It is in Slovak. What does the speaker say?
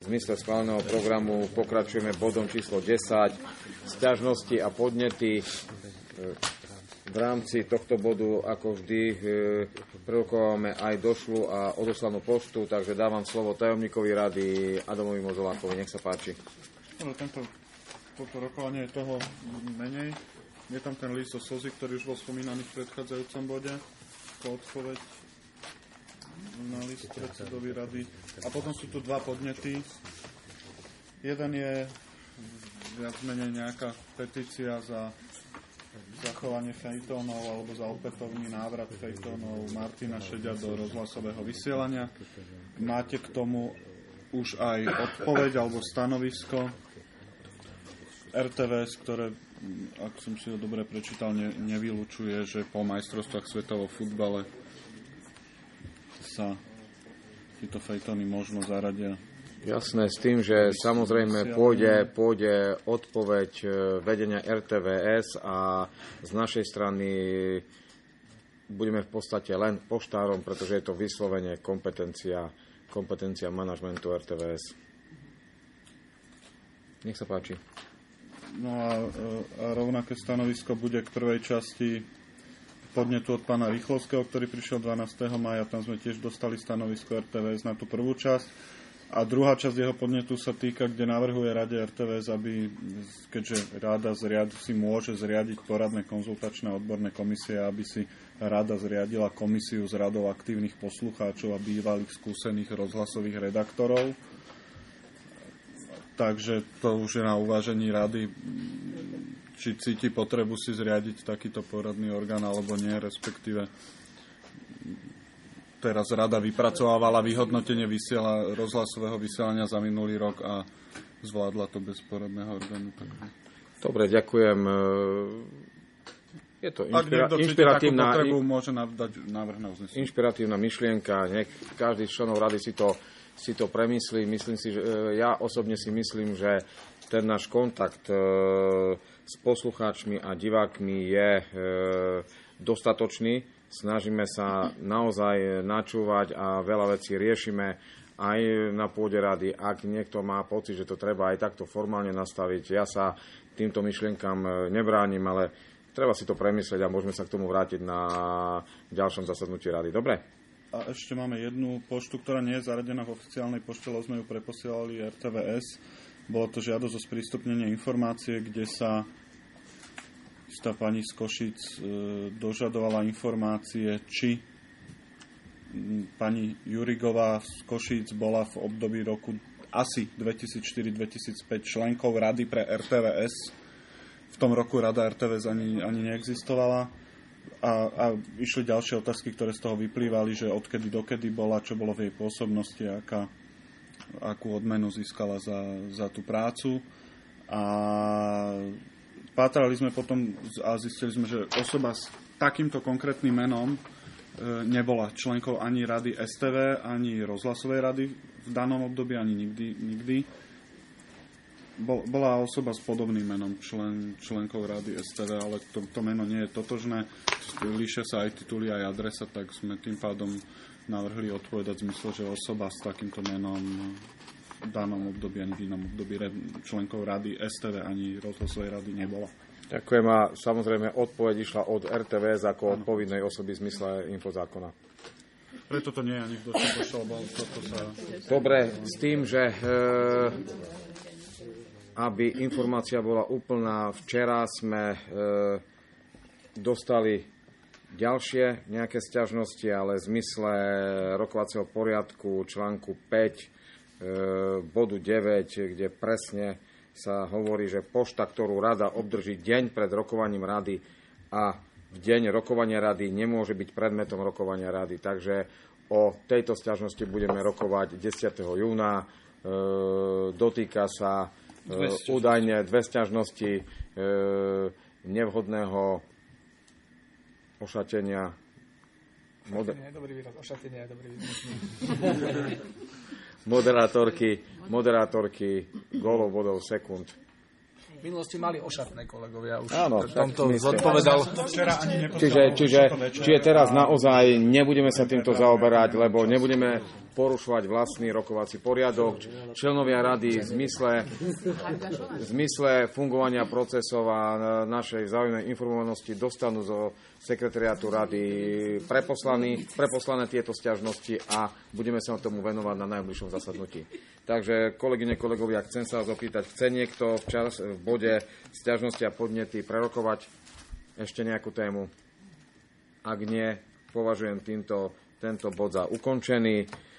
zmysle schváleného programu pokračujeme bodom číslo 10. Sťažnosti a podnety. V rámci tohto bodu, ako vždy, prerokovávame aj došlu a odoslanú poštu, takže dávam slovo tajomníkovi rady Adamovi Mozolákovi. Nech sa páči. Toto rokovanie je toho menej. Je tam ten list o slzy, ktorý už bol spomínaný v predchádzajúcom bode. Odpoveď na list predsedovi rady. A potom sú tu dva podnety. Jeden je viac menej nejaká petícia za zachovanie fejtónov alebo za opätovný návrat fejtónov Martina Šeďa do rozhlasového vysielania. Máte k tomu už aj odpoveď alebo stanovisko RTVS, ktoré, ak som si ho dobre prečítal, nevylučuje, že po majstrovstvách sveta vo futbale sa títo fejtóny možno zaradia. Jasné, s tým, že samozrejme pôjde odpoveď vedenia RTVS a z našej strany budeme v podstate len poštárom, pretože je to vyslovene kompetencia manažmentu RTVS. Nech sa páči. No a rovnaké stanovisko bude k prvej časti podnetu od pána Rýchlovského, ktorý prišiel 12. mája. Tam sme tiež dostali stanovisko RTVS na tú prvú časť. A druhá časť jeho podnetu sa týka, kde navrhuje Rade RTVS, aby, keďže Rada si môže zriadiť poradné konzultačné odborné komisie, aby si Rada zriadila komisiu z radou aktívnych poslucháčov a bývalých skúsených rozhlasových redaktorov. Takže to už je na uvážení Rady, či cíti potrebu si zriadiť takýto poradný orgán, alebo nie, respektíve teraz Rada vypracovávala vyhodnotenie rozhlasového vysielania za minulý rok a zvládla to bez poradného orgánu. Dobre, ďakujem. Je to inšpiratívna, môže dať návrh na uznesenie. Inšpiratívna myšlienka. Nech každý z členov Rady si to premyslí. Myslím si, že ja osobne si myslím, že ten náš kontakt s poslucháčmi a divákmi je dostatočný. Snažíme sa naozaj načúvať a veľa vecí riešime aj na pôde rady. Ak niekto má pocit, že to treba aj takto formálne nastaviť, ja sa týmto myšlienkam nebránim, ale treba si to premyslieť a môžeme sa k tomu vrátiť na ďalšom zasadnutí rady. Dobre? A ešte máme jednu poštu, ktorá nie je zaradená v oficiálnej pošte, lebo sme ju preposielali RTVS. Bolo to žiadosť o sprístupnenie informácie, kde sa istá pani z Košíc dožadovala informácie, či pani Jurigová z Košíc bola v období roku asi 2004-2005 členkou Rady pre RTVS. V tom roku Rada RTVS ani neexistovala. A išli ďalšie otázky, ktoré z toho vyplývali, že odkedy dokedy bola, čo bolo v jej pôsobnosti, akú odmenu získala za tú prácu. A pátrali sme potom a zistili sme, že osoba s takýmto konkrétnym menom nebola členkou ani rady STV, ani rozhlasovej rady v danom období, ani nikdy. Bola osoba s podobným menom členkou rady STV, ale to meno nie je totožné. Líšia sa aj tituly, aj adresa, tak sme tým pádom navrhli odpovedať v zmysle, že osoba s takýmto menom v danom období ani v inom období členkou rady STV ani rozhlasovej rady nebola. Ďakujem a samozrejme odpoveď išla od RTVS ako od povinnej osoby v zmysle infozákona. Preto to nie je ani v dočnom pošle, lebo toto sa... Dobre, s tým, že aby informácia bola úplná, včera sme dostali ďalšie nejaké sťažnosti, ale v zmysle rokovacieho poriadku článku 5 bodu 9, kde presne sa hovorí, že pošta, ktorú rada obdrží deň pred rokovaním rady a v deň rokovania rady nemôže byť predmetom rokovania rady. Takže o tejto sťažnosti budeme rokovať 10. júna. Dotýka sa údajne dve sťažnosti nevhodného ošatenia. Dobrý výraz, ošatenia je dobrý výraz. Moderátorky gólov, bodov, sekúnd. V minulosti mali ošatné kolegovia už. Áno, v tomto zodpovedal. Čiže teraz naozaj nebudeme sa týmto zaoberať, lebo nebudeme porušovať vlastný rokovací poriadok. Členovia rady v zmysle fungovania procesov a našej vzájomnej informovanosti dostanú zo sekretariátu rady preposlané tieto sťažnosti a budeme sa tomu venovať na najbližšom zasadnutí. Takže, kolegyne, kolegovia, chcem sa vás opýtať, chce niekto v bode sťažnosti a podnety prerokovať ešte nejakú tému? Ak nie, považujem tento bod za ukončený.